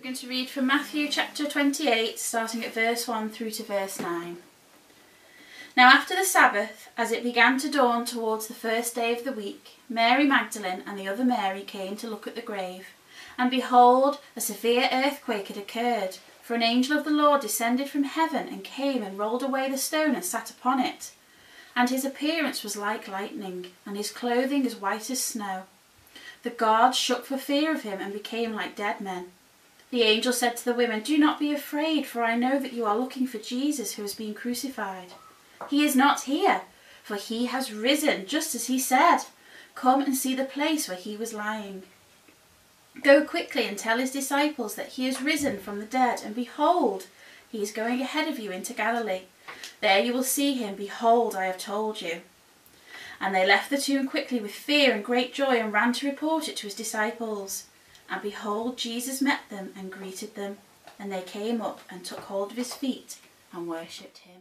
going to read from Matthew chapter 28, starting at verse 1 through to verse 9. Now after the Sabbath, as it began to dawn towards the first day of the week, Mary Magdalene and the other Mary came to look at the grave. And behold, a severe earthquake had occurred, for an angel of the Lord descended from heaven and came and rolled away the stone and sat upon it. And his appearance was like lightning, and his clothing as white as snow. The guards shook for fear of him and became like dead men. The angel said to the women, "Do not be afraid, for I know that you are looking for Jesus who has been crucified. He is not here, for he has risen, just as he said. Come and see the place where he was lying. Go quickly and tell his disciples that he is risen from the dead, and behold, he is going ahead of you into Galilee. There you will see him. Behold, I have told you." And they left the tomb quickly with fear and great joy and ran to report it to his disciples. And behold, Jesus met them and greeted them. And they came up and took hold of his feet and worshipped him.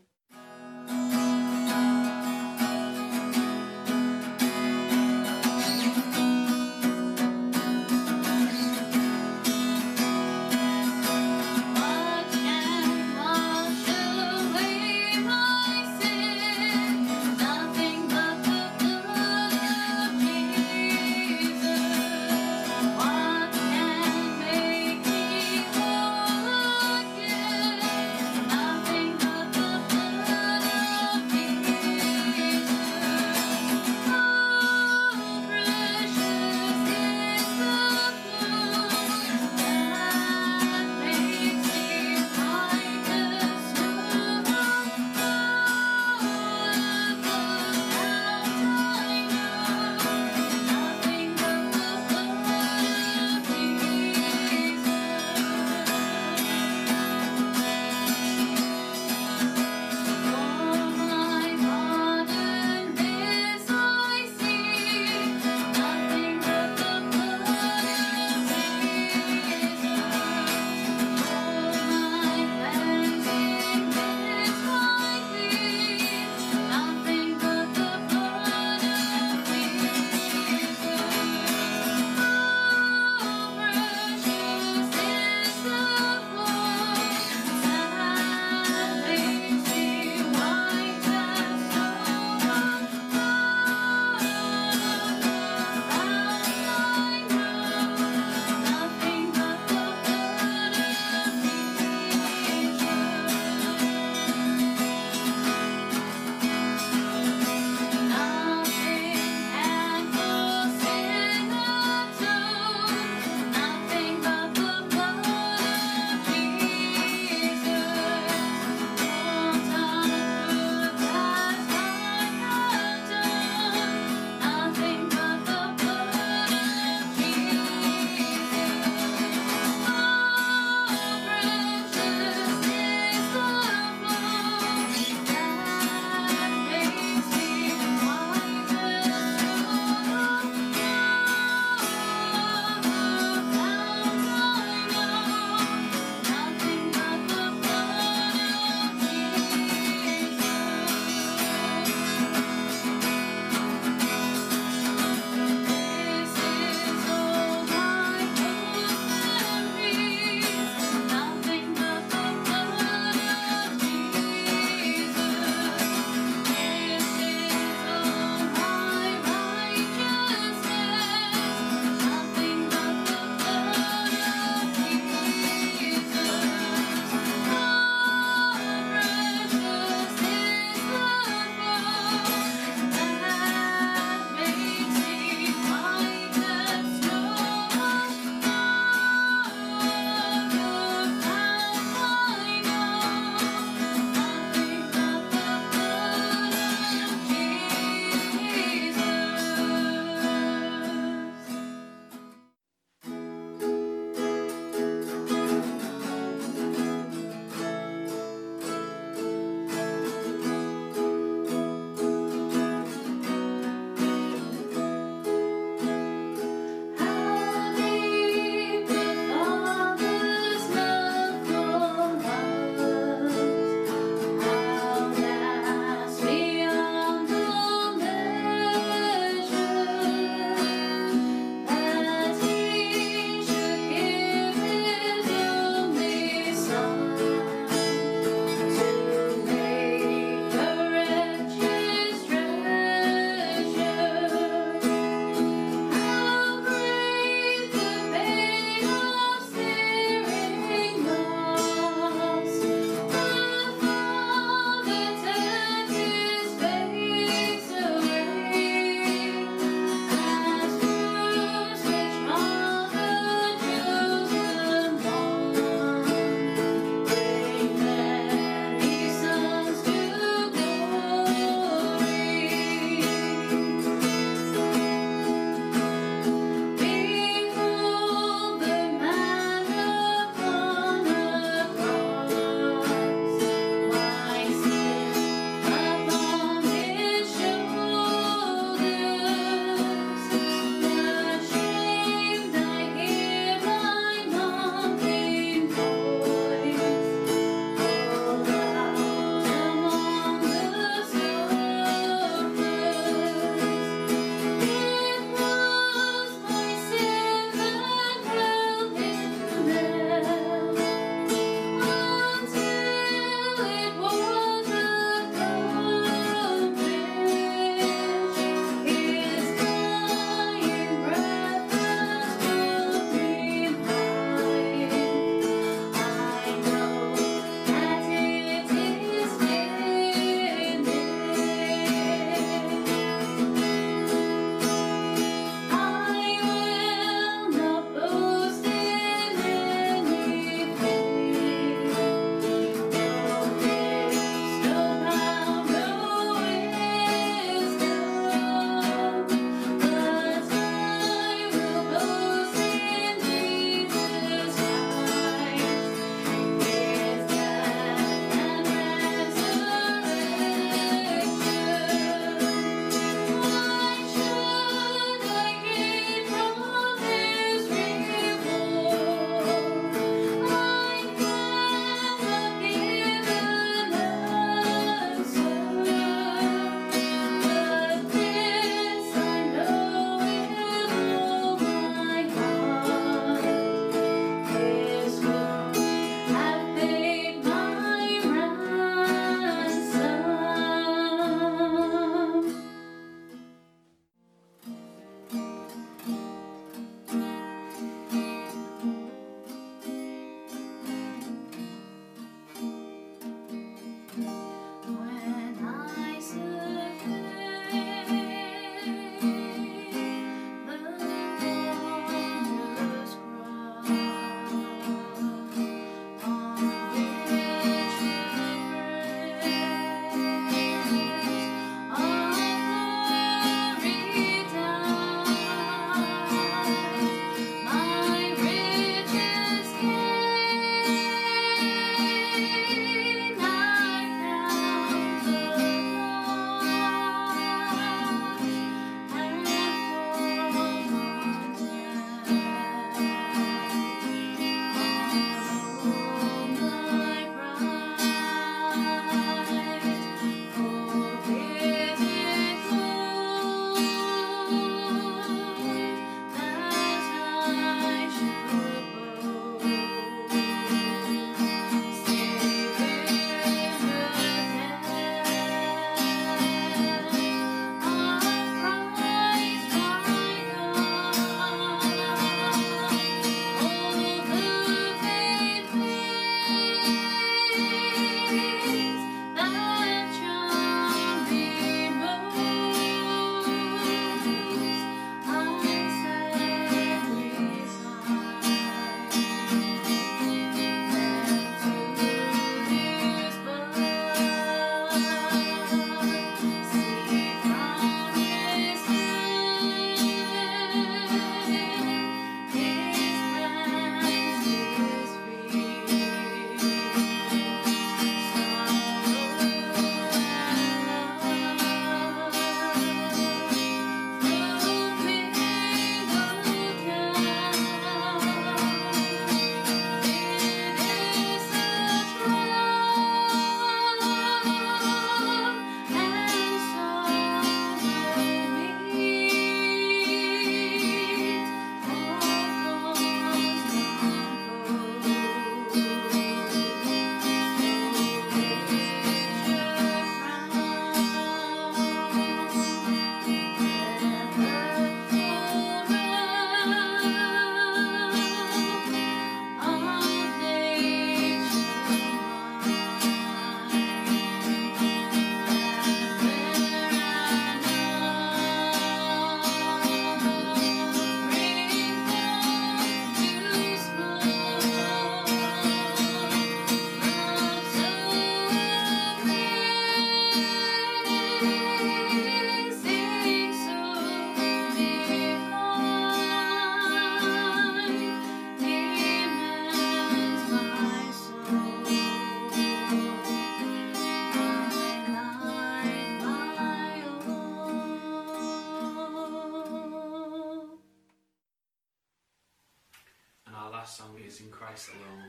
Christ alone.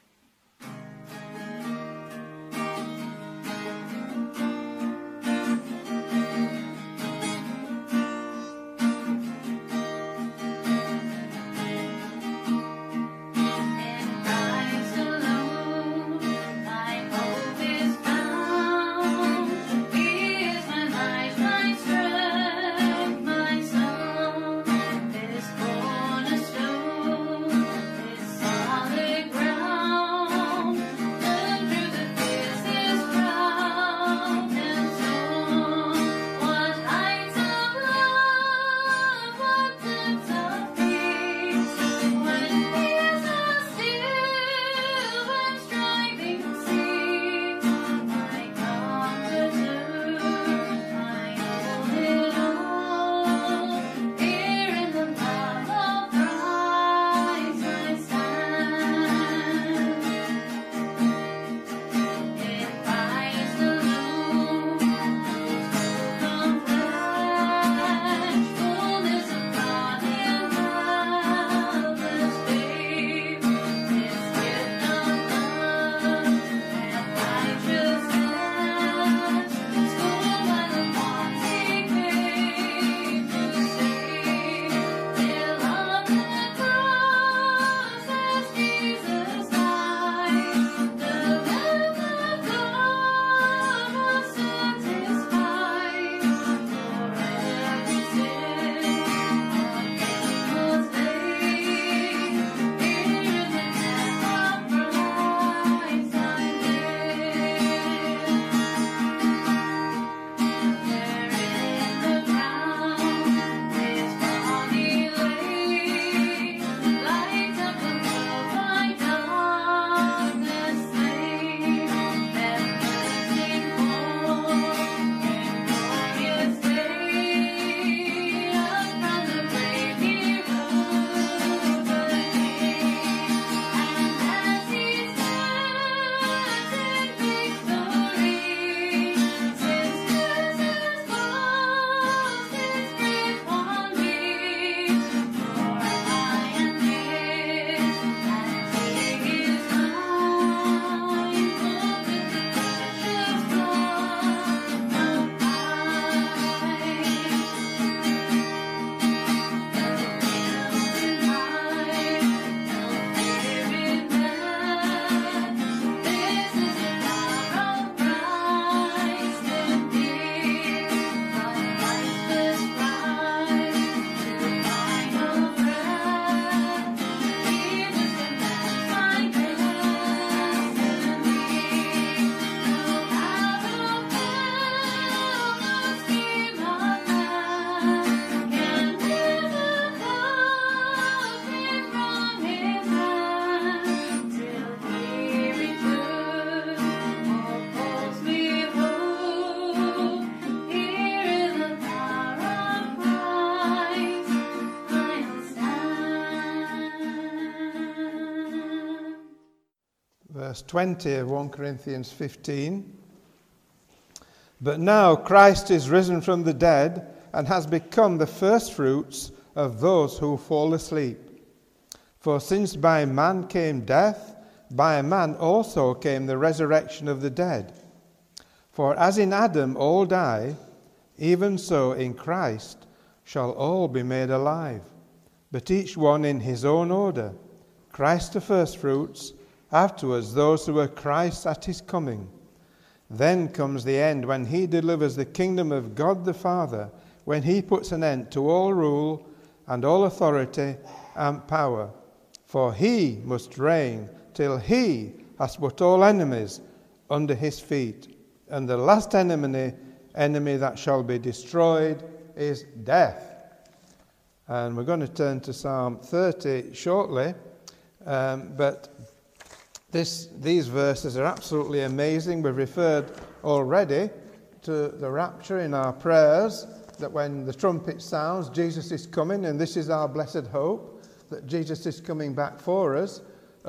Verse 20 of 1 Corinthians 15. But now Christ is risen from the dead and has become the firstfruits of those who fall asleep. For since by man came death, by a man also came the resurrection of the dead. For as in Adam all die, even so in Christ shall all be made alive, but each one in his own order. Christ the firstfruits, afterwards those who are Christ's at his coming. Then comes the end, when he delivers the kingdom of God the Father, when he puts an end to all rule and all authority and power. For he must reign till he has put all enemies under his feet. And the last enemy that shall be destroyed is death. And we're going to turn to Psalm 30 shortly, but these verses are absolutely amazing. We've referred already to the rapture in our prayers, that when the trumpet sounds, Jesus is coming, and this is our blessed hope, that Jesus is coming back for us.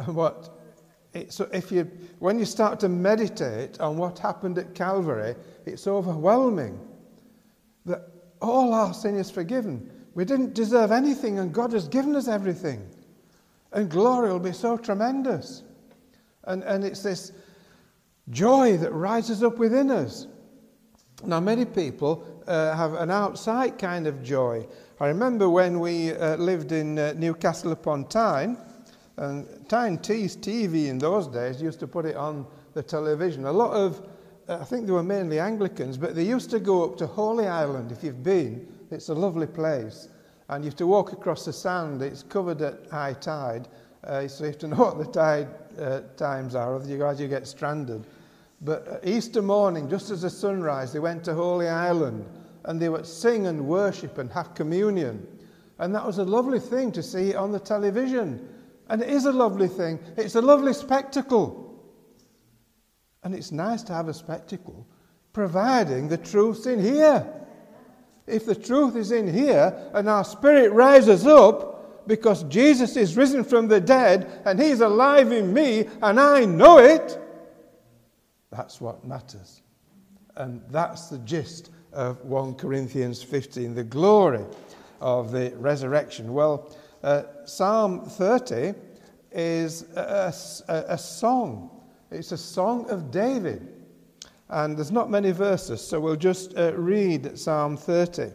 When you start to meditate on what happened at Calvary, it's overwhelming that all our sin is forgiven. We didn't deserve anything, and God has given us everything. And glory will be so tremendous. And it's this joy that rises up within us. Now, many people have an outside kind of joy. I remember when we lived in Newcastle upon Tyne, and Tyne Tees TV in those days used to put it on the television. A lot of, I think they were mainly Anglicans, but they used to go up to Holy Island. If you've been, it's a lovely place. And you have to walk across the sand. It's covered at high tide, so you have to know what the tide times are, otherwise you get stranded. But Easter morning, just as the sunrise, they went to Holy Island, and they would sing and worship and have communion. And that was a lovely thing to see on the television. And it is a lovely thing. It's a lovely spectacle. And it's nice to have a spectacle, providing the truth's in here. If the truth is in here and our spirit rises up because Jesus is risen from the dead and he's alive in me and I know it, that's what matters. And that's the gist of 1 Corinthians 15, the glory of the resurrection. Well, Psalm 30 is a song. It's a song of David. And there's not many verses, so we'll just read Psalm 30.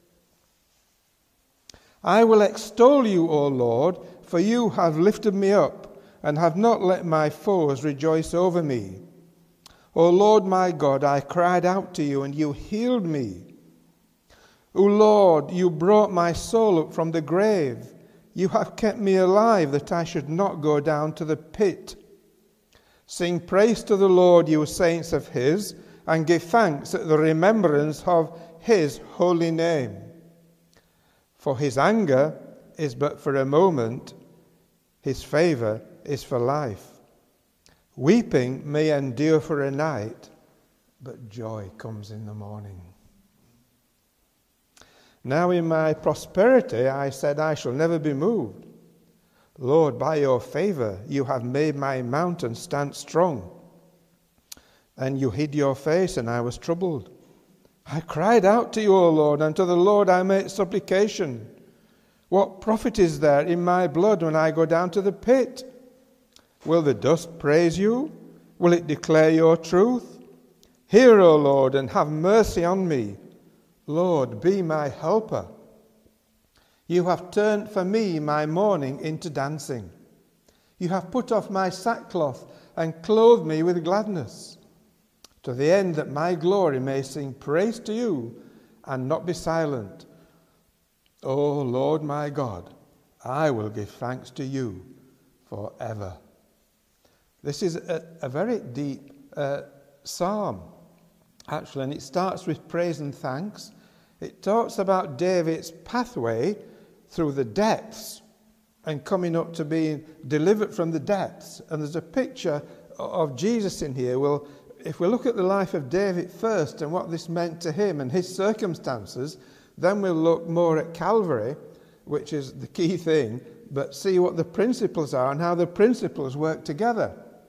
I will extol you, O Lord, for you have lifted me up and have not let my foes rejoice over me. O Lord my God, I cried out to you and you healed me. O Lord, you brought my soul up from the grave. You have kept me alive that I should not go down to the pit. Sing praise to the Lord, you saints of his, and give thanks at the remembrance of his holy name. For his anger is but for a moment, his favour is for life. Weeping may endure for a night, but joy comes in the morning. Now in my prosperity I said, I shall never be moved. Lord, by your favour you have made my mountain stand strong. And you hid your face, and I was troubled. I cried out to you, O Lord, and to the Lord I made supplication. What profit is there in my blood when I go down to the pit? Will the dust praise you? Will it declare your truth? Hear, O Lord, and have mercy on me. Lord, be my helper. You have turned for me my mourning into dancing. You have put off my sackcloth and clothed me with gladness, to the end that my glory may sing praise to you and not be silent. O Lord my God, I will give thanks to you forever. This is a very deep psalm, actually, and it starts with praise and thanks. It talks about David's pathway through the depths and coming up to being delivered from the depths. And there's a picture of Jesus in here. Well, if we look at the life of David first and what this meant to him and his circumstances, then we'll look more at Calvary, which is the key thing, but see what the principles are and how the principles work together.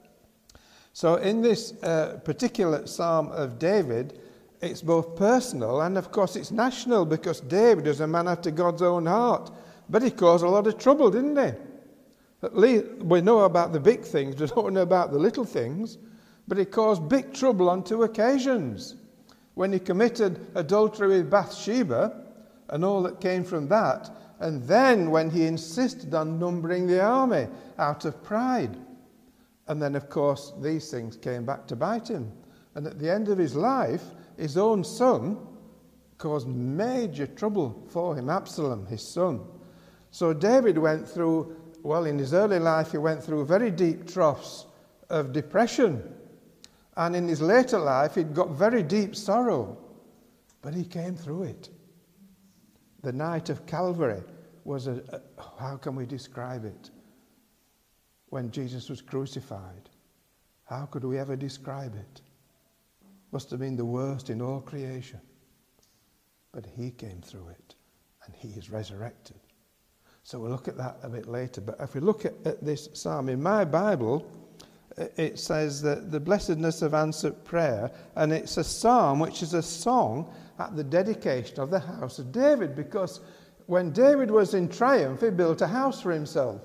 So in this particular Psalm of David, it's both personal and, of course, it's national, because David is a man after God's own heart. But he caused a lot of trouble, didn't he? At least we know about the big things, we don't know about the little things. But he caused big trouble on 2 occasions. When he committed adultery with Bathsheba and all that came from that. And then when he insisted on numbering the army out of pride. And then, of course, these things came back to bite him. And at the end of his life, his own son caused major trouble for him, Absalom, his son. So David went through, well, in his early life, he went through very deep troughs of depression. And in his later life, he'd got very deep sorrow. But he came through it. The night of Calvary was how can we describe it? When Jesus was crucified. How could we ever describe it? Must have been the worst in all creation. But he came through it, and he is resurrected. So we'll look at that a bit later. But if we look at this psalm, in my Bible, it says that the blessedness of answered prayer, and it's a psalm which is a song at the dedication of the house of David, because when David was in triumph, he built a house for himself.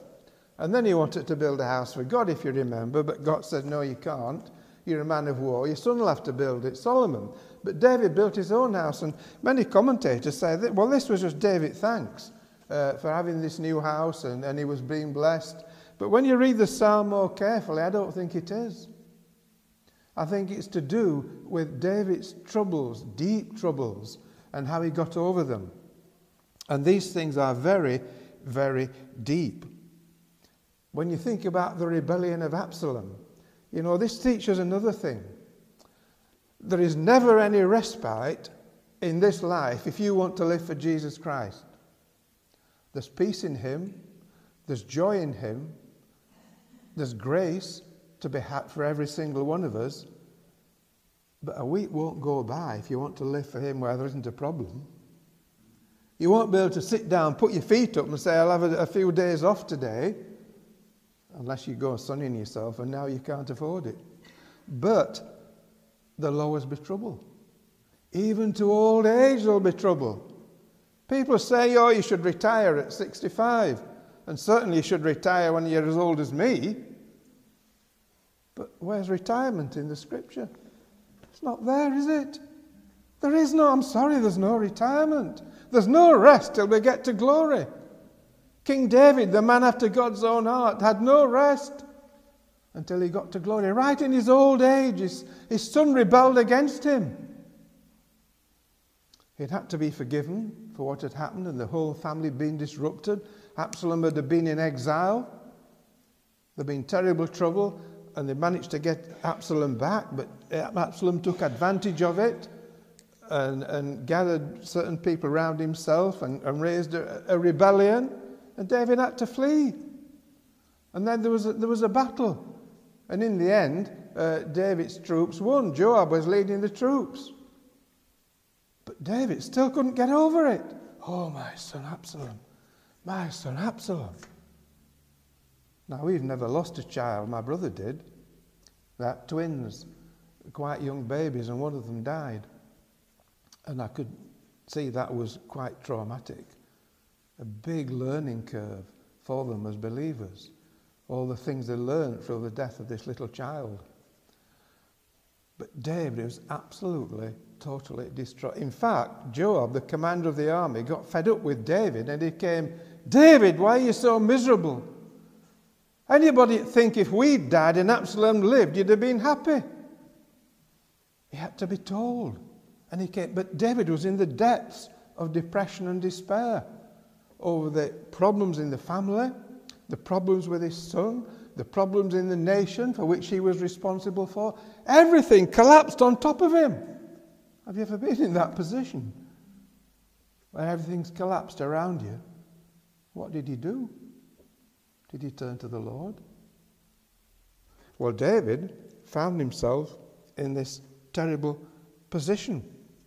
And then he wanted to build a house for God, if you remember, but God said, no, you can't. You're a man of war. Your son will have to build it, Solomon. But David built his own house, and many commentators say that, well, this was just David thanks for having this new house, and he was being blessed. But when you read the psalm more carefully, I don't think it is. I think it's to do with David's troubles, deep troubles, and how he got over them. And these things are very, very deep. When you think about the rebellion of Absalom, you know, this teaches another thing. There is never any respite in this life if you want to live for Jesus Christ. There's peace in him. There's joy in him. There's grace to be had for every single one of us. But a week won't go by if you want to live for him where there isn't a problem. You won't be able to sit down, put your feet up and say, I'll have a few days off today. Unless you go sunning yourself, and now you can't afford it. But there'll always be trouble. Even to old age there'll be trouble. People say, oh, you should retire at 65. And certainly you should retire when you're as old as me. But where's retirement in the scripture? It's not there, is it? There is no, I'm sorry, there's no retirement. There's no rest till we get to glory. King David, the man after God's own heart, had no rest until he got to glory. Right in his old age, his son rebelled against him. He'd had to be forgiven for what had happened and the whole family been disrupted. Absalom had been in exile. There'd been terrible trouble, and they managed to get Absalom back, but Absalom took advantage of it and gathered certain people around himself and raised a rebellion. And David had to flee. And then there was a battle. And in the end, David's troops won. Joab was leading the troops. But David still couldn't get over it. Oh, my son Absalom. My son Absalom. Now, we've never lost a child. My brother did. They had twins, quite young babies, and one of them died. And I could see that was quite traumatic. A big learning curve for them as believers. All the things they learned through the death of this little child. But David was absolutely, totally distraught. In fact, Joab, the commander of the army, got fed up with David and he came, David, why are you so miserable? Anybody think if we'd died and Absalom lived, you'd have been happy? He had to be told. And he came, but David was in the depths of depression and despair over the problems in the family, the problems with his son, the problems in the nation for which he was responsible for. Everything collapsed on top of him. Have you ever been in that position where everything's collapsed around you? What did he do? Did he turn to the Lord? Well, David found himself in this terrible position.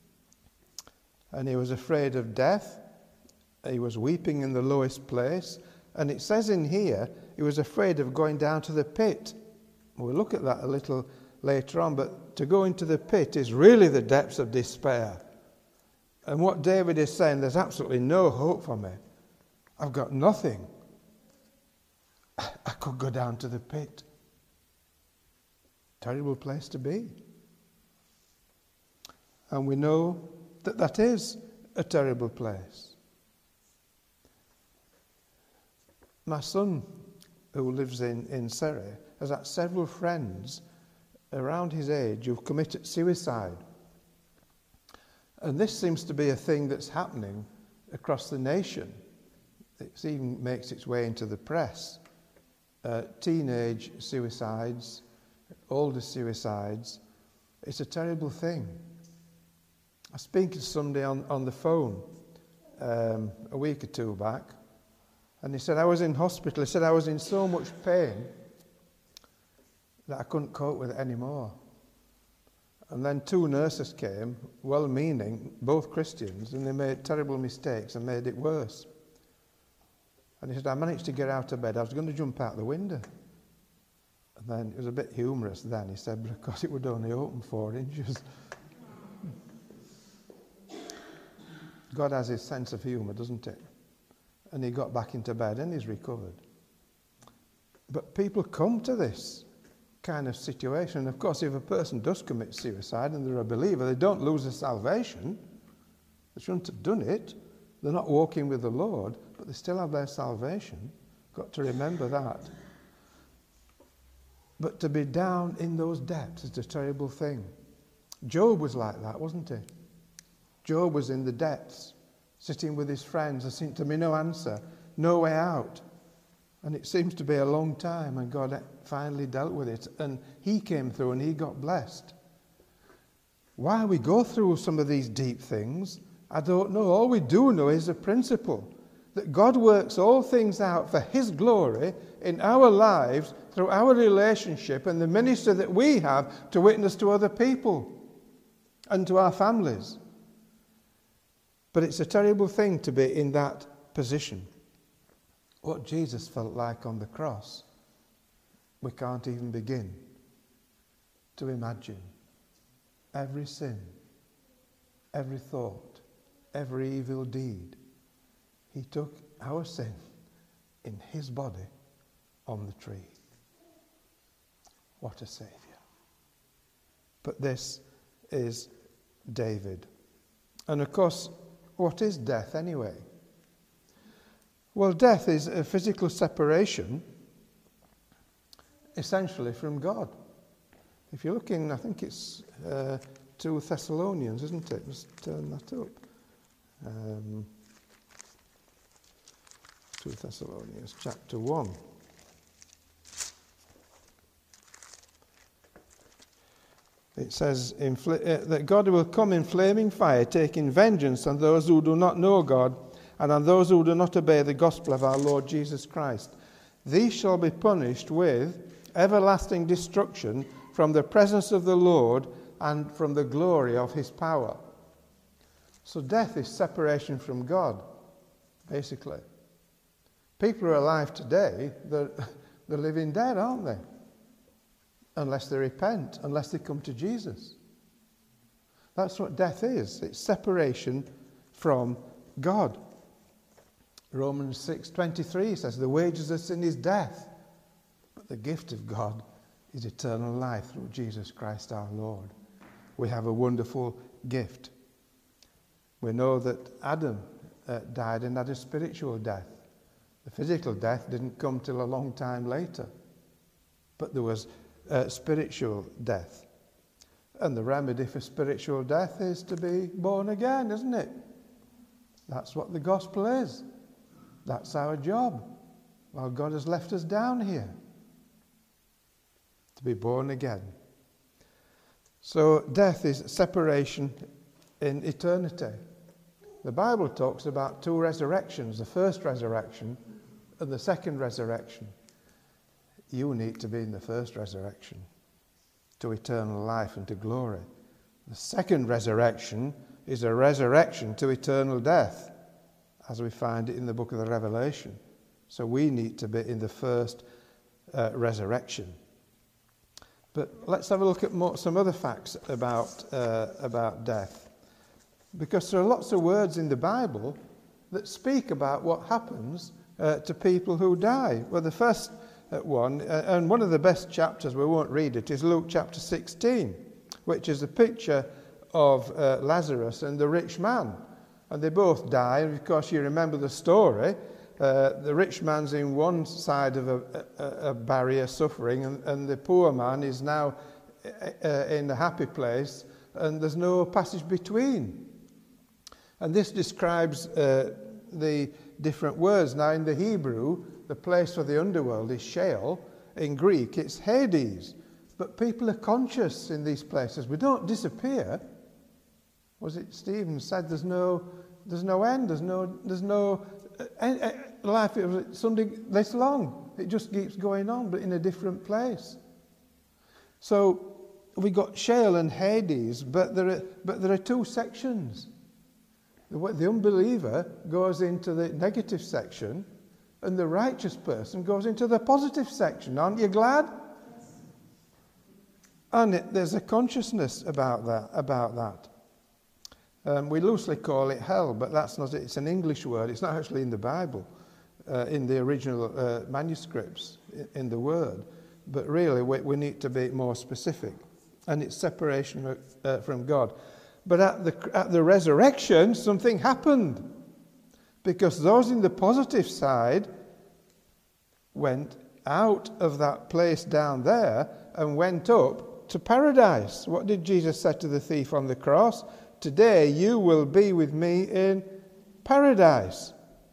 And he was afraid of death. He was weeping in the lowest place. And it says in here, he was afraid of going down to the pit. We'll look at that a little later on, but to go into the pit is really the depths of despair. And what David is saying, there's absolutely no hope for me. I've got nothing. I could go down to the pit. Terrible place to be. And we know that that is a terrible place. My son, who lives in Surrey, has had several friends around his age who've committed suicide. And this seems to be a thing that's happening across the nation. It even makes its way into the press. Teenage suicides, older suicides. It's a terrible thing. I was speaking to somebody on the phone a week or two back, and he said, I was in hospital. He said, I was in so much pain that I couldn't cope with it anymore. And then 2 nurses came, well-meaning, both Christians, and they made terrible mistakes and made it worse. And he said, I managed to get out of bed. I was going to jump out the window. And then it was a bit humorous then. He said, because it would only open 4 inches. God has his sense of humour, doesn't it? And he got back into bed and he's recovered. But people come to this kind of situation. Of course, if a person does commit suicide and they're a believer, they don't lose their salvation. They shouldn't have done it. They're not walking with the Lord, but they still have their salvation. Got to remember that. But to be down in those depths is a terrible thing. Job was like that, wasn't he? Job was in the depths, sitting with his friends. There seemed to be no answer, no way out. And it seems to be a long time, and God finally dealt with it. And he came through and he got blessed. Why we go through some of these deep things, I don't know. All we do know is a principle, that God works all things out for his glory in our lives through our relationship and the ministry that we have to witness to other people and to our families. But it's a terrible thing to be in that position. What Jesus felt like on the cross, we can't even begin to imagine. Every sin, every thought, every evil deed, he took our sin in his body on the tree. What a Saviour. But this is David. And of course, what is death anyway? Well, death is a physical separation, essentially, from God. If you're looking, I think it's 2 Thessalonians, isn't it? Just turn that up. 2 Thessalonians chapter 1. It says that God will come in flaming fire, taking vengeance on those who do not know God and on those who do not obey the gospel of our Lord Jesus Christ. These shall be punished with everlasting destruction from the presence of the Lord and from the glory of his power. So death is separation from God, basically. People who are alive today, they're living dead, aren't they? Unless they repent, unless they come to Jesus. That's what death is. It's separation from God. Romans 6:23 says, the wages of sin is death, but the gift of God is eternal life through Jesus Christ our Lord. We have a wonderful gift. We know that Adam died and had a spiritual death. The physical death didn't come till a long time later, but there was spiritual death. And the remedy for spiritual death is to be born again, isn't it? That's what the gospel is. That's our job. Well, God has left us down here to be born again. So death is separation in eternity. The Bible talks about 2 resurrections, the first resurrection and the second resurrection. You need to be in the first resurrection to eternal life and to glory. The second resurrection is a resurrection to eternal death, as we find it in the book of the Revelation. So we need to be in the first resurrection. But let's have a look at some other facts about death. Because there are lots of words in the Bible that speak about what happens to people who die. Well, the first one, and one of the best chapters, we won't read it, is Luke chapter 16, which is a picture of Lazarus and the rich man. And they both die. Of course, you remember the story. The rich man's in one side of a barrier suffering, and the poor man is now in a happy place, and there's no passage between. And this describes the different words. Now, in the Hebrew, the place for the underworld is Sheol. In Greek, it's Hades. But people are conscious in these places. We don't disappear. Was it Stephen said there's no end, there's no life something this long. It just keeps going on, but in a different place. So we got Sheol and Hades, but there are 2 sections. The unbeliever goes into the negative section, and the righteous person goes into the positive section. Aren't you glad? And there's a consciousness about that. We loosely call it hell, but that's not it. It's an English word. It's not actually in the Bible. In the original manuscripts, in the word. But really, we need to be more specific. And it's separation from God. But at the resurrection, something happened. Because those in the positive side went out of that place down there and went up to paradise. What did Jesus say to the thief on the cross? Today you will be with me in paradise.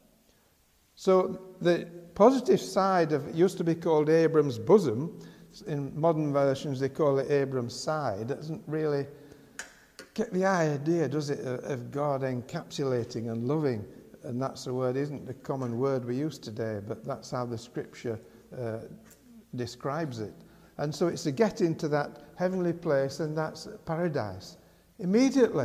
So the positive side of it used to be called Abram's bosom. In modern versions they call it Abram's side. It doesn't really get the idea, does it, of God encapsulating and loving. And that's the word, isn't the common word we use today, but that's how the scripture describes it. And so it's to get into that heavenly place, and that's paradise. Immediately,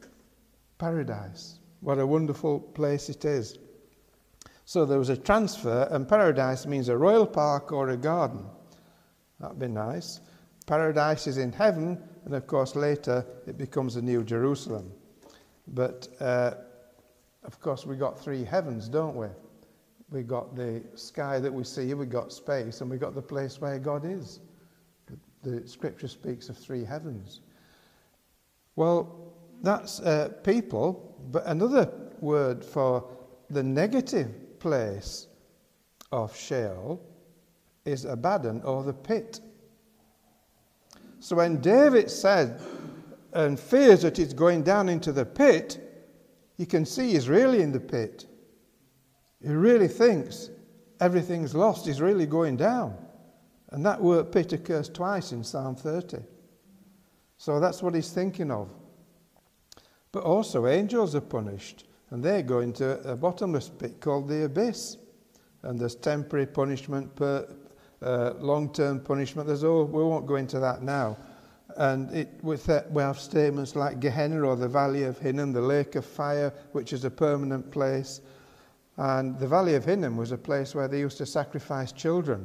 paradise. What a wonderful place it is. So there was a transfer, and paradise means a royal park or a garden. That'd be nice. Paradise is in heaven, and of course later it becomes a new Jerusalem. But of course we got three heavens, don't we? We got the sky that we see, we got space, and we got the place where God is. The scripture speaks of three heavens. Well, that's people, but another word for the negative place of Sheol is Abaddon, or the pit. So when David said and fears that he's going down into the pit, you can see he's really in the pit. He really thinks everything's lost. He's really going down. And that word pit occurs twice in Psalm 30. So that's what he's thinking of. But also angels are punished, and they go into a bottomless pit called the abyss. And there's temporary punishment, long-term punishment. We won't go into that now. And we have statements like Gehenna, or the Valley of Hinnom, the lake of fire, which is a permanent place. And the Valley of Hinnom was a place where they used to sacrifice children.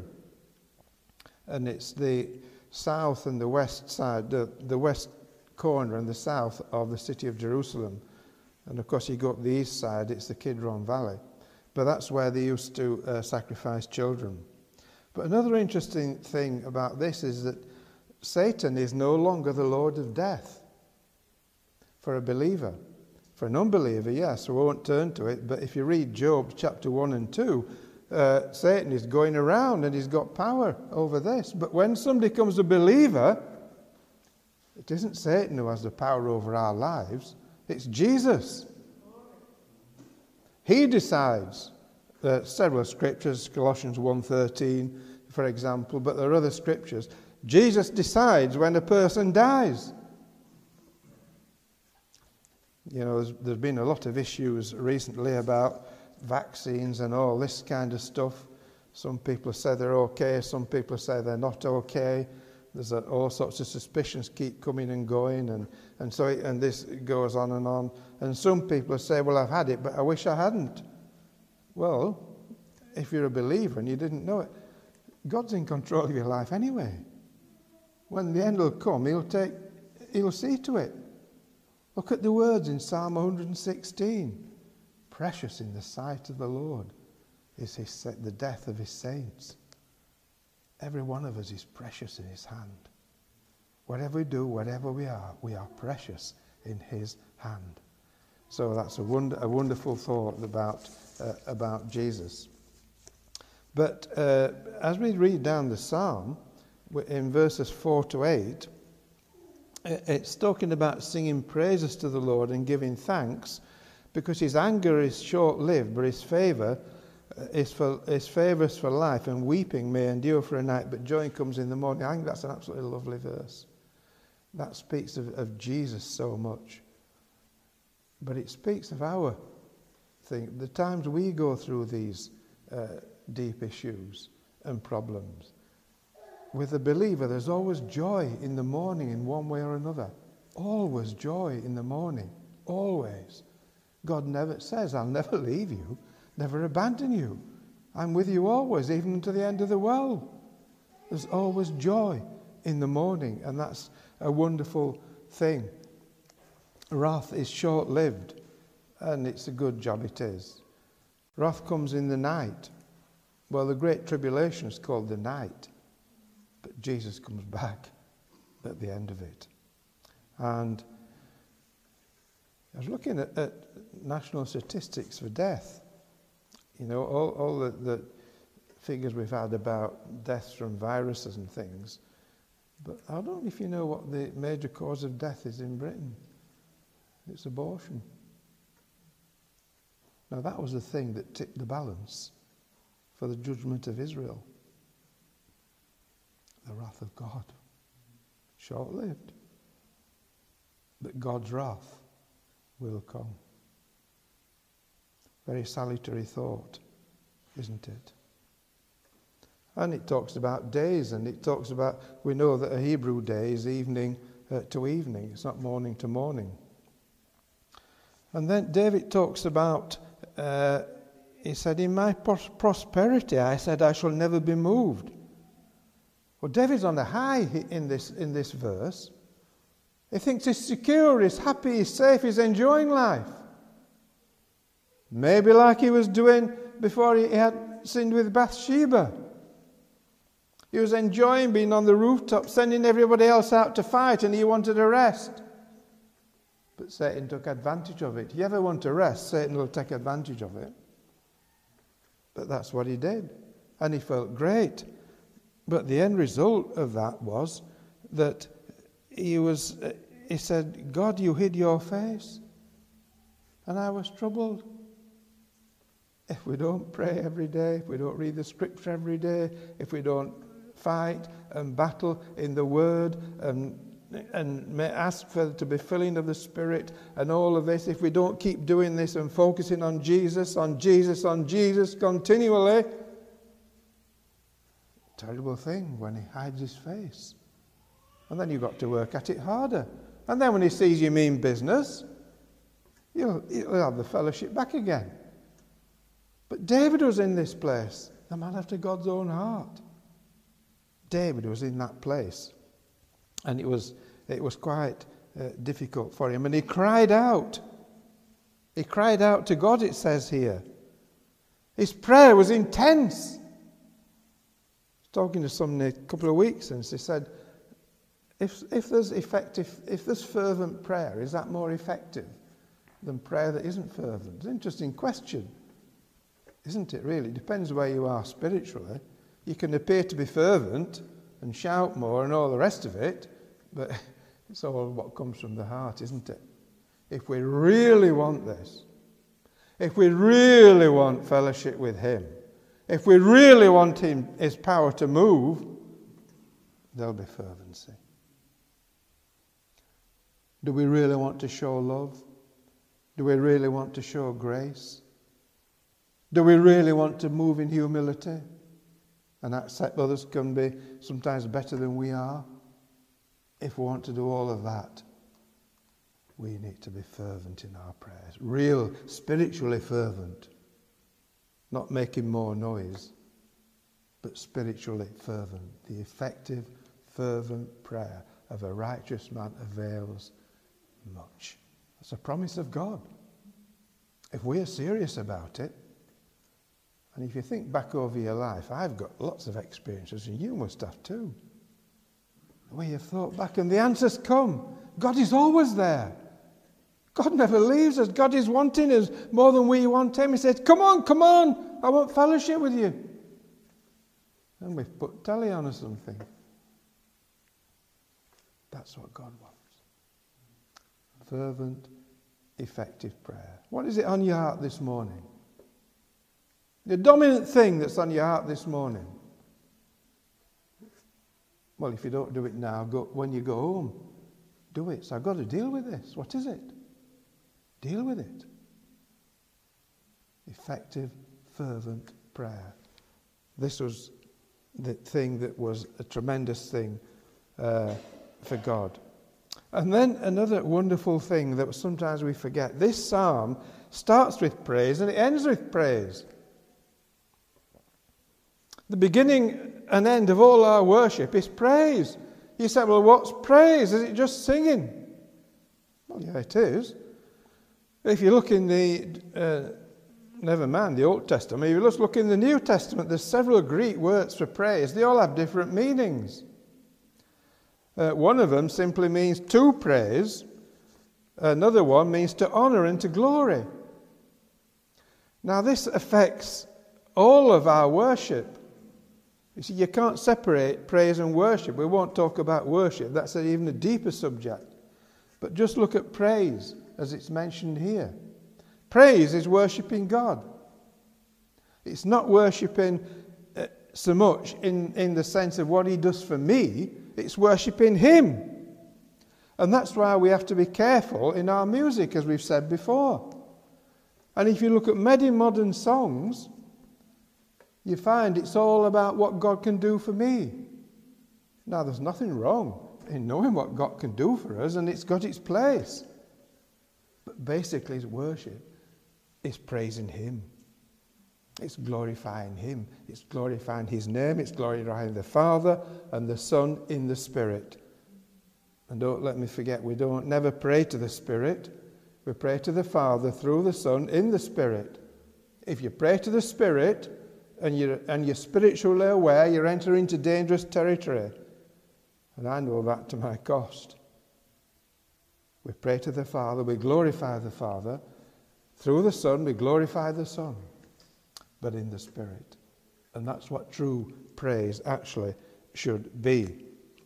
And it's the south and the west side, the west corner and the south of the city of Jerusalem. And of course you go up the east side, it's the Kidron Valley. But that's where they used to sacrifice children. But another interesting thing about this is that Satan is no longer the Lord of death for a believer. For an unbeliever, yes, we won't turn to it, but if you read Job chapter 1 and 2, Satan is going around and he's got power over this. But when somebody becomes a believer, it isn't Satan who has the power over our lives, it's Jesus. He decides. Several scriptures, Colossians 1:13, for example, but there are other scriptures. Jesus decides when a person dies. You know, there's been a lot of issues recently about vaccines and all this kind of stuff. Some people say they're okay, some people say they're not okay. There's all sorts of suspicions keep coming and going, and this goes on and on. And some people say, well, I've had it, but I wish I hadn't. Well, if you're a believer and you didn't know it, God's in control of your life anyway. When the end will come, he'll see to it. Look at the words in Psalm 116. Precious in the sight of the Lord is the death of his saints. Every one of us is precious in his hand. Whatever we do, whatever we are precious in his hand. So that's a wonderful thought about Jesus. But as we read down the psalm, in verses 4 to 8, it's talking about singing praises to the Lord and giving thanks, because his anger is short-lived, but his favour is for life, and weeping may endure for a night, but joy comes in the morning. I think that's an absolutely lovely verse. That speaks of Jesus so much. But it speaks of our thing, the times we go through these deep issues and problems. With a believer, there's always joy in the morning in one way or another. Always joy in the morning. Always. God never says, I'll never leave you, never abandon you. I'm with you always, even to the end of the world. There's always joy in the morning, and that's a wonderful thing. Wrath is short-lived, and it's a good job it is. Wrath comes in the night. Well, the Great Tribulation is called the night, but Jesus comes back at the end of it. And I was looking at national statistics for death. You know, all the figures we've had about deaths from viruses and things. But I don't know if you know what the major cause of death is in Britain. It's abortion. Now that was the thing that tipped the balance for the judgment of Israel. The wrath of God. Short-lived. But God's wrath will come. Very salutary thought, isn't it? And it talks about days, and it talks about, we know that a Hebrew day is evening to evening. It's not morning to morning. And then David talks about, he said, in my prosperity, I said, I shall never be moved. Well, David's on a high in this verse. He thinks he's secure, he's happy, he's safe, he's enjoying life. Maybe like he was doing before he had sinned with Bathsheba. He was enjoying being on the rooftop, sending everybody else out to fight, and he wanted a rest. But Satan took advantage of it. If you ever want to rest, Satan will take advantage of it. But that's what he did. And he felt great. But the end result of that was that he said, God, you hid your face, and I was troubled. If we don't pray every day, if we don't read the scripture every day, if we don't fight and battle in the word and ask for to be filling of the Spirit and all of this, if we don't keep doing this and focusing on Jesus, on Jesus, on Jesus continually, terrible thing when he hides his face. And then you've got to work at it harder. And then when he sees you mean business, you'll have the fellowship back again. But David was in this place, the man after God's own heart. David was in that place. And it was quite difficult for him. And he cried out. He cried out to God, it says here. His prayer was intense. I was talking to someone a couple of weeks since. He said, if there's fervent prayer, is that more effective than prayer that isn't fervent? It's an interesting question, isn't it, really? It depends where you are spiritually. You can appear to be fervent and shout more and all the rest of it, but it's all what comes from the heart, isn't it? If we really want this, if we really want fellowship with him, if we really want his power to move, there'll be fervency. Do we really want to show love? Do we really want to show grace? Do we really want to move in humility and accept others can be sometimes better than we are? If we want to do all of that, we need to be fervent in our prayers. Real, spiritually fervent. Not making more noise, but spiritually fervent. The effective, fervent prayer of a righteous man avails much. That's a promise of God. If we are serious about it, and if you think back over your life, I've got lots of experiences, and you must have too, where you've thought back and the answers come. God is always there. God never leaves us. God is wanting us more than we want him. He says, come on, I want fellowship with you. And we've put telly on or something. That's what God wants. Fervent, effective prayer. What is it on your heart this morning? The dominant thing that's on your heart this morning. Well, if you don't do it now, when you go home, do it. So I've got to deal with this. What is it? Deal with it. Effective, fervent prayer. This was the thing that was a tremendous thing for God. And then another wonderful thing that sometimes we forget. This psalm starts with praise and it ends with praise. The beginning and end of all our worship is praise. You say, well, what's praise? Is it just singing? Well, yeah, it is. If you look in the never mind the Old Testament. If you just look in the New Testament, there's several Greek words for praise. They all have different meanings. One of them simply means to praise. Another one means to honor and to glory. Now this affects all of our worship. You see, you can't separate praise and worship. We won't talk about worship. That's even a deeper subject. But just look at praise as it's mentioned here. Praise is worshipping God. It's not worshipping so much in the sense of what he does for me. It's worshipping him. And that's why we have to be careful in our music, as we've said before. And if you look at many modern songs, you find it's all about what God can do for me. Now, there's nothing wrong in knowing what God can do for us, and it's got its place. But basically, it's worship. It's praising him. It's glorifying him. It's glorifying his name. It's glorifying the Father and the Son in the Spirit. And don't let me forget, we don't never pray to the Spirit. We pray to the Father through the Son in the Spirit. If you pray to the Spirit and you're spiritually aware, you're entering into dangerous territory. And I know that to my cost. We pray to the Father, we glorify the Father. Through the Son, we glorify the Son, but in the Spirit. And that's what true praise actually should be.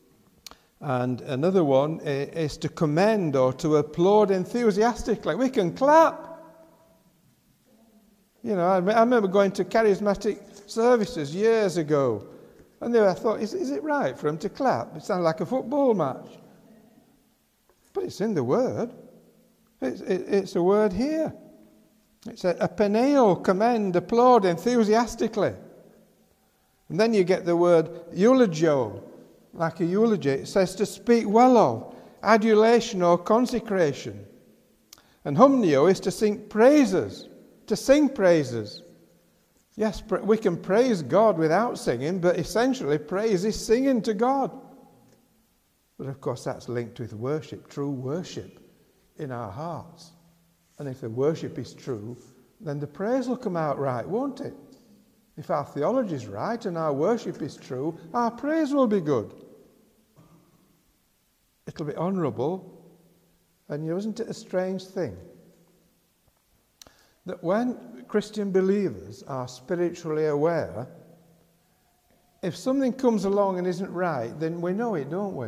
And another one is to commend or to applaud enthusiastically. We can clap. You know, I remember going to charismatic services years ago, and I thought, is it right for them to clap? It sounded like a football match. But it's in the Word. It's a word here. It's a peneo, commend, applaud enthusiastically. And then you get the word eulogio, like a eulogy. It says to speak well of, adulation or consecration. And humnio is to sing praises, to sing praises. Yes, we can praise God without singing, but essentially praise is singing to God. But of course that's linked with worship, true worship in our hearts. And if the worship is true, then the praise will come out right, won't it? If our theology is right and our worship is true, our praise will be good. It'll be honourable. And isn't it a strange thing that when Christian believers are spiritually aware, if something comes along and isn't right, then we know it, don't we?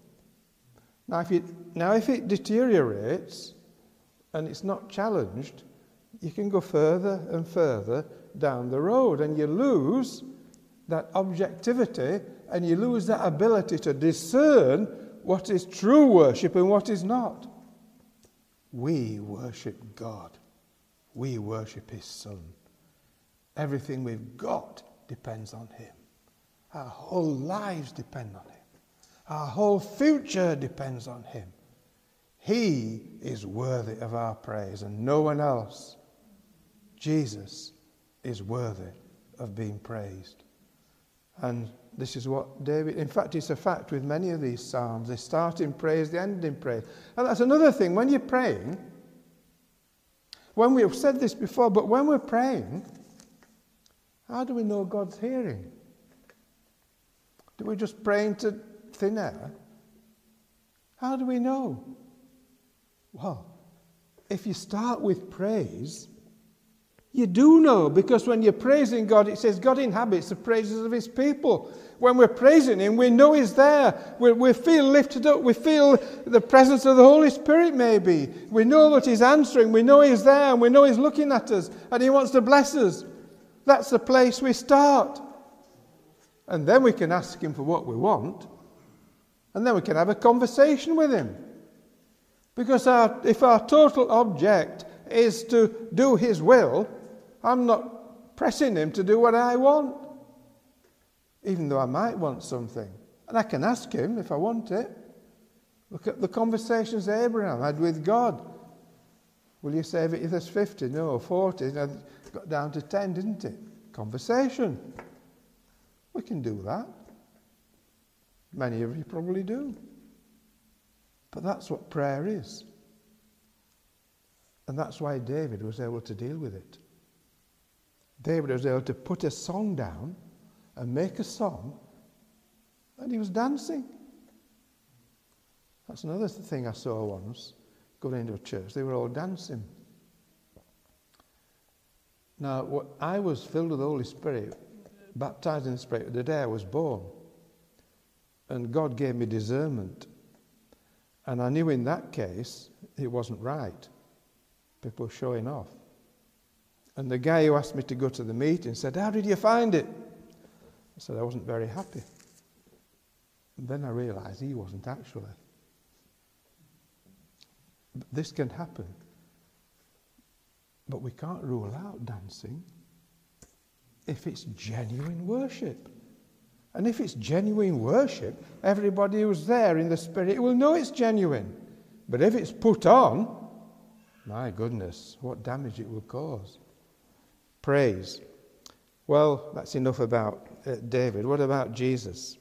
Now, if it deteriorates and it's not challenged, you can go further and further down the road, and you lose that objectivity and you lose that ability to discern what is true worship and what is not. We worship God. We worship his Son. Everything we've got depends on him. Our whole lives depend on him. Our whole future depends on him. He is worthy of our praise and no one else. Jesus is worthy of being praised. And this is what David, in fact, it's a fact with many of these psalms. They start in praise, they end in praise. And that's another thing. When you're praying, when we've said this before, but when we're praying, how do we know God's hearing? Do we just pray into thin air? How do we know? Well, if you start with praise, you do know, because when you're praising God, it says God inhabits the praises of his people. When we're praising him, we know he's there. We feel lifted up. We feel the presence of the Holy Spirit, maybe. We know that he's answering. We know he's there, and we know he's looking at us, and he wants to bless us. That's the place we start. And then we can ask him for what we want, and then we can have a conversation with him. Because if our total object is to do his will, I'm not pressing him to do what I want, even though I might want something. And I can ask him if I want it. Look at the conversations Abraham had with God. Will you save it if there's 50? No, 40. It got down to 10, didn't it? Conversation. We can do that. Many of you probably do. But that's what prayer is. And that's why David was able to deal with it. David was able to put a song down and make a song, and he was dancing. That's another thing I saw once, going into a church. They were all dancing. Now, I was filled with the Holy Spirit, baptized in the Spirit, the day I was born. And God gave me discernment. And I knew in that case, it wasn't right. People showing off. And the guy who asked me to go to the meeting said, "How did you find it?" I said, "I wasn't very happy." And then I realized he wasn't actually. This can happen. But we can't rule out dancing if it's genuine worship. And if it's genuine worship, everybody who's there in the Spirit will know it's genuine. But if it's put on, my goodness, what damage it will cause. Praise. Well, that's enough about David. What about Jesus?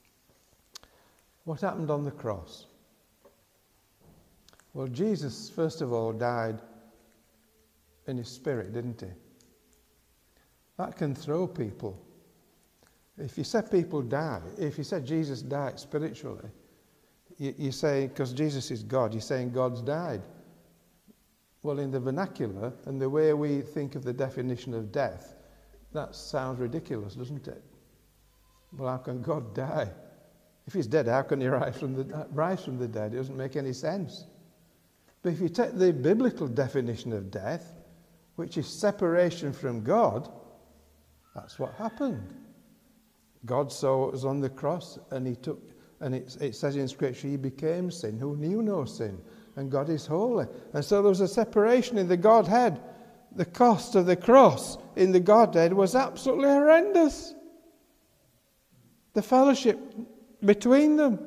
What happened on the cross? Well, Jesus, first of all, died in his spirit, didn't he? That can throw people. If you said people die, if you said Jesus died spiritually, you say, because Jesus is God, you're saying God's died. Well, in the vernacular and the way we think of the definition of death, that sounds ridiculous, doesn't it? Well, how can God die? If he's dead, how can he rise from the dead? It doesn't make any sense. But if you take the biblical definition of death, which is separation from God, that's what happened. God saw what was on the cross, and it says in Scripture, he became sin who knew no sin, and God is holy. And so there was a separation in the Godhead. The cost of the cross in the Godhead was absolutely horrendous. The fellowship between them.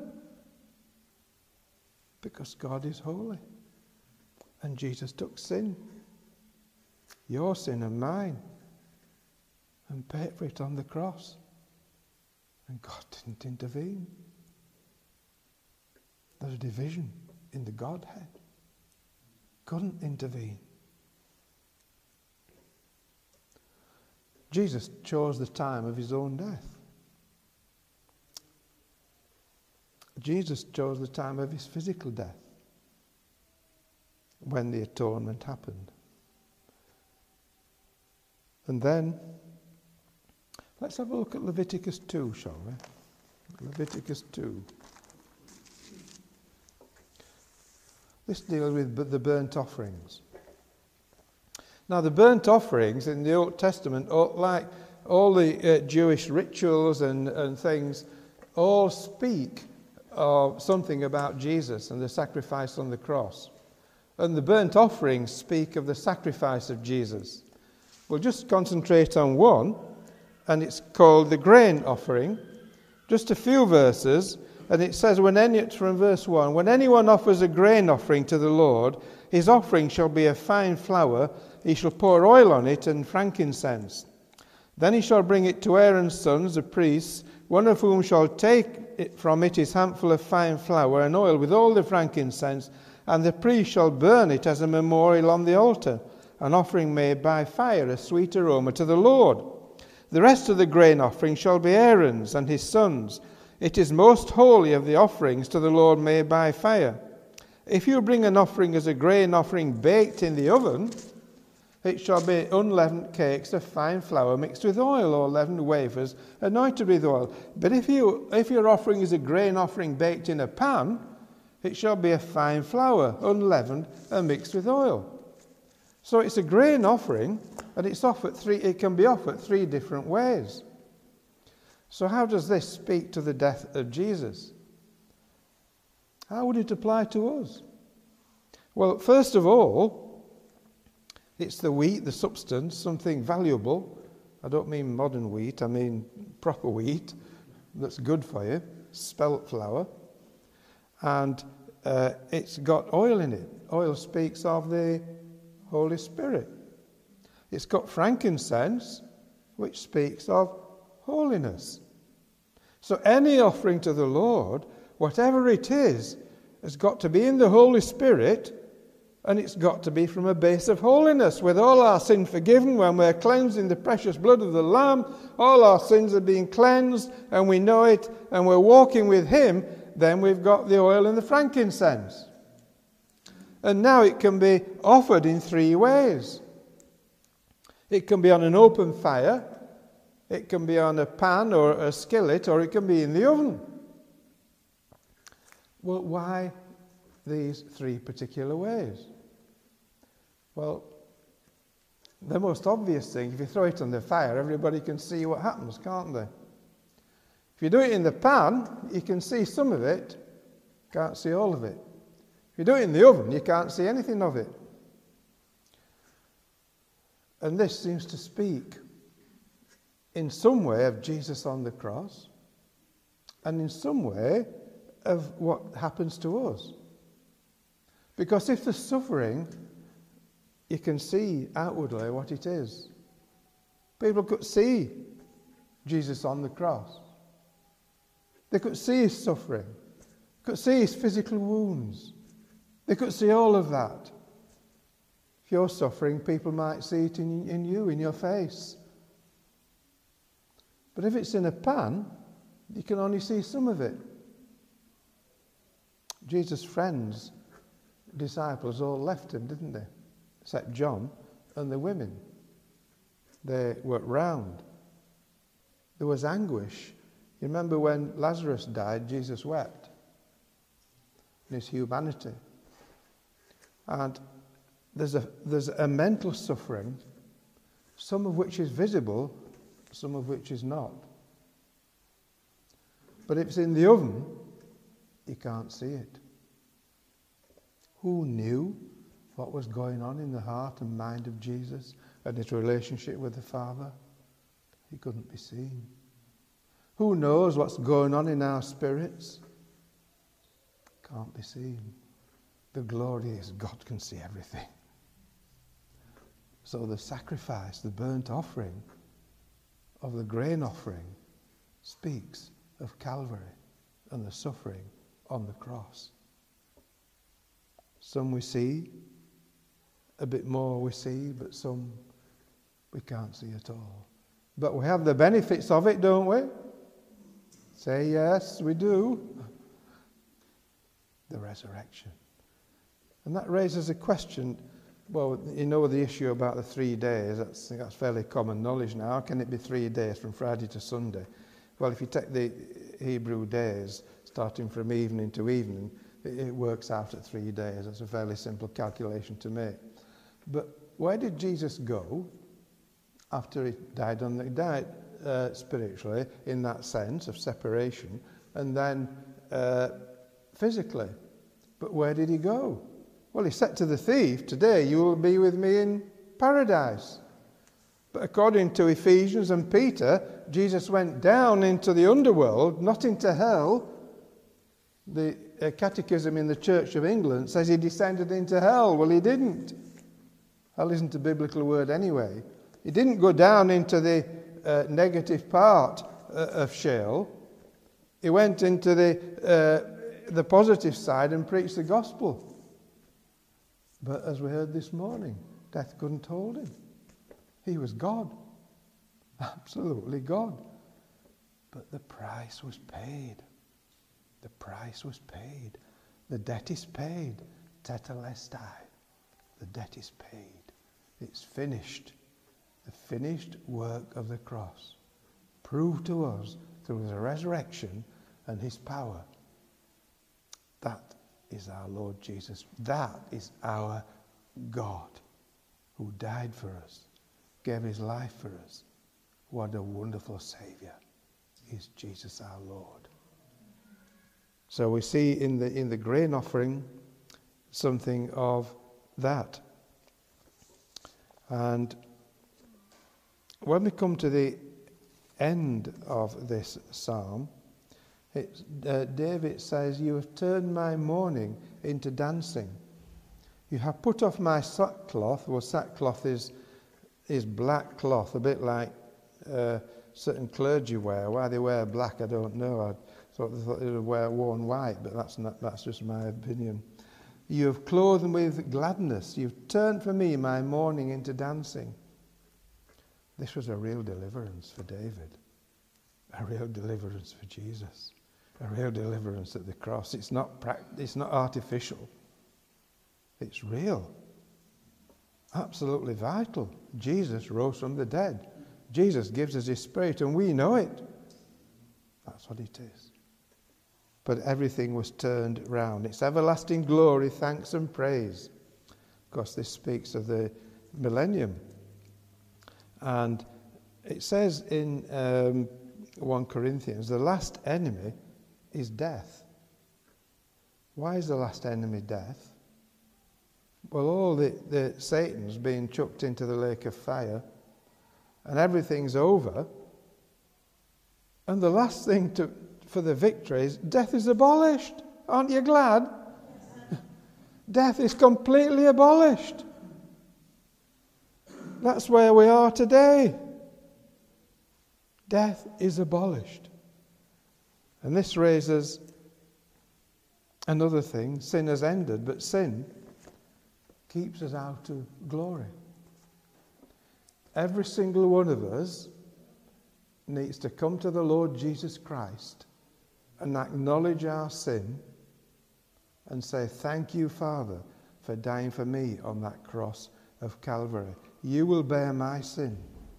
Because God is holy. And Jesus took sin. Your sin and mine. And paid for it on the cross. And God didn't intervene. There's a division in the Godhead. Couldn't intervene. Jesus chose the time of his own death. Jesus chose the time of his physical death when the atonement happened. And then, let's have a look at Leviticus 2, shall we? Leviticus 2. This deals with the burnt offerings. Now, the burnt offerings in the Old Testament, like all the Jewish rituals and things, all speak of something about Jesus and the sacrifice on the cross. And the burnt offerings speak of the sacrifice of Jesus. We'll just concentrate on one, and it's called the grain offering. Just a few verses, and it says, from verse 1, when anyone offers a grain offering to the Lord, his offering shall be a fine flour. He shall pour oil on it and frankincense. Then he shall bring it to Aaron's sons, the priests, one of whom shall take it from it his handful of fine flour and oil with all the frankincense, and the priest shall burn it as a memorial on the altar, an offering made by fire, a sweet aroma to the Lord. The rest of the grain offering shall be Aaron's and his sons. It is most holy of the offerings to the Lord made by fire. If you bring an offering as a grain offering baked in the oven, it shall be unleavened cakes of fine flour mixed with oil, or leavened wafers anointed with oil. But if your offering is a grain offering baked in a pan, it shall be a fine flour, unleavened and mixed with oil. So it's a grain offering, and it can be offered three different ways. So how does this speak to the death of Jesus? How would it apply to us? Well, first of all, it's the wheat, the substance, something valuable. I don't mean modern wheat, I mean proper wheat that's good for you, spelt flour. And it's got oil in it. Oil speaks of the Holy Spirit. It's got frankincense, which speaks of holiness. So any offering to the Lord, whatever it is, has got to be in the Holy Spirit And it's got to be from a base of holiness, with all our sin forgiven when we're cleansed in the precious blood of the Lamb. All our sins are being cleansed, and we know it, and we're walking with him. Then we've got the oil and the frankincense. And now it can be offered in three ways. It can be on an open fire, it can be on a pan or a skillet, or it can be in the oven. Well, why these three particular ways? Well, the most obvious thing, if you throw it on the fire, everybody can see what happens, can't they? If you do it in the pan, you can see some of it, can't see all of it. If you do it in the oven, you can't see anything of it. And this seems to speak in some way of Jesus on the cross, and in some way of what happens to us. Because if there's suffering, you can see outwardly what it is. People could see Jesus on the cross. They could see his suffering, could see his physical wounds. They could see all of that. If you're suffering, people might see it in you, in your face. But if it's in a pan, you can only see some of it. Jesus' friends, disciples, all left him, didn't they? Except John and the women. They were round. There was anguish. You remember when Lazarus died, Jesus wept in his humanity. And there's a mental suffering, some of which is visible, some of which is not. But if it's in the oven, you can't see it. Who knew what was going on in the heart and mind of Jesus and his relationship with the Father? He couldn't be seen. Who knows what's going on in our spirits? Can't be seen. The glory is God can see everything. So the sacrifice, the burnt offering of the grain offering speaks of Calvary and the suffering on the cross. Some we see, a bit more we see, but some we can't see at all. But we have the benefits of it, don't we? Say yes, we do. The resurrection. And that raises a question. Well, you know the issue about the 3 days. That's fairly common knowledge now. How can it be 3 days from Friday to Sunday? Well, if you take the Hebrew days, starting from evening to evening, it works out at 3 days. That's a fairly simple calculation to make. But where did Jesus go after he died? He died spiritually in that sense of separation, and then physically. But where did he go? Well, he said to the thief, "Today you will be with me in paradise." But according to Ephesians and Peter, Jesus went down into the underworld, not into hell. The catechism in the Church of England says he descended into hell. Well, he didn't. Hell isn't a biblical word anyway. He didn't go down into the negative part of Sheol. He went into the positive side and preached the gospel. But as we heard this morning, death couldn't hold him. He was God. Absolutely God. But the price was paid. The price was paid. The debt is paid. Tetelestai. The debt is paid. It's finished. The finished work of the cross. Proved to us through the resurrection and his power. That is our Lord Jesus. That is our God who died for us, gave his life for us. What a wonderful Saviour is Jesus our Lord. So we see in the grain offering something of that. And when we come to the end of this psalm, David says, "You have turned my mourning into dancing. You have put off my sackcloth." Well, sackcloth is black cloth, a bit like certain clergy wear. Why they wear black, I don't know. I thought they would wear worn white, but that's just my opinion. You have clothed me with gladness. You've turned for me my mourning into dancing. This was a real deliverance for David. A real deliverance for Jesus. A real deliverance at the cross. It's not artificial. It's real. Absolutely vital. Jesus rose from the dead. Jesus gives us his Spirit and we know it. That's what it is. But everything was turned round. It's everlasting glory, thanks and praise. Of course, this speaks of the millennium. And it says in 1 Corinthians, the last enemy is death. Why is the last enemy death? Well, all the Satan's being chucked into the lake of fire, and everything's over. And the last thing for the victory is death is abolished. Aren't you glad? Death is completely abolished. That's where we are today. Death is abolished. And this raises another thing. Sin has ended, but sin keeps us out of glory. Every single one of us needs to come to the Lord Jesus Christ and acknowledge our sin and say, thank you, Father, for dying for me on that cross of Calvary. You will bear my sin.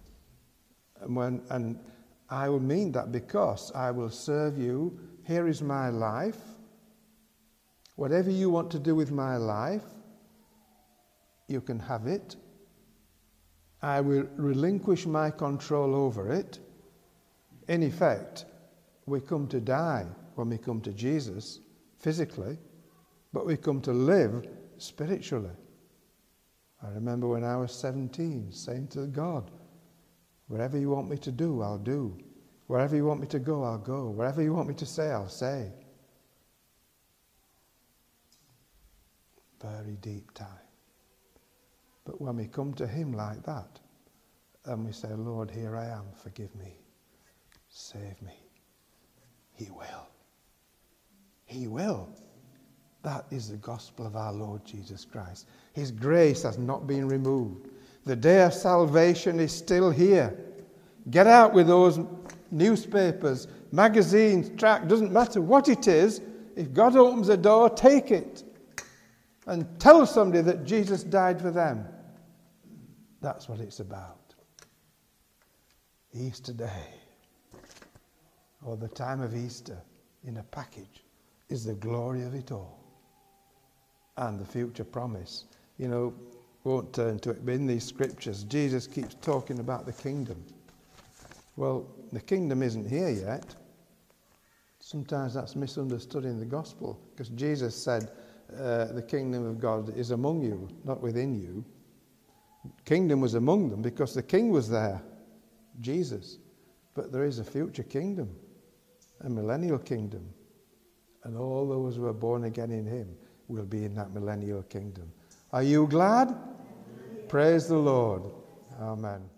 And I will mean that because I will serve you. Here is my life. Whatever you want to do with my life, you can have it. I will relinquish my control over it. In effect, we come to die when we come to Jesus physically, but we come to live spiritually. I remember when I was 17 saying to God, wherever you want me to do, I'll do. Wherever you want me to go, I'll go. Wherever you want me to say, I'll say. Very deep time. But when we come to him like that, and we say, Lord, here I am, forgive me, save me, he will. He will. That is the gospel of our Lord Jesus Christ. His grace has not been removed. The day of salvation is still here. Get out with those newspapers, magazines, tract, doesn't matter what it is. If God opens a door, take it. And tell somebody that Jesus died for them. That's what it's about. Easter Day, or the time of Easter, in a package, is the glory of it all. And the future promise. You know, won't turn to it, but in these scriptures, Jesus keeps talking about the kingdom. Well, the kingdom isn't here yet. Sometimes that's misunderstood in the gospel, because Jesus said, the kingdom of God is among you, not within you. Kingdom was among them because the king was there, Jesus. But there is a future kingdom, a millennial kingdom. And all those who are born again in him will be in that millennial kingdom. Are you glad? Praise the Lord. Amen.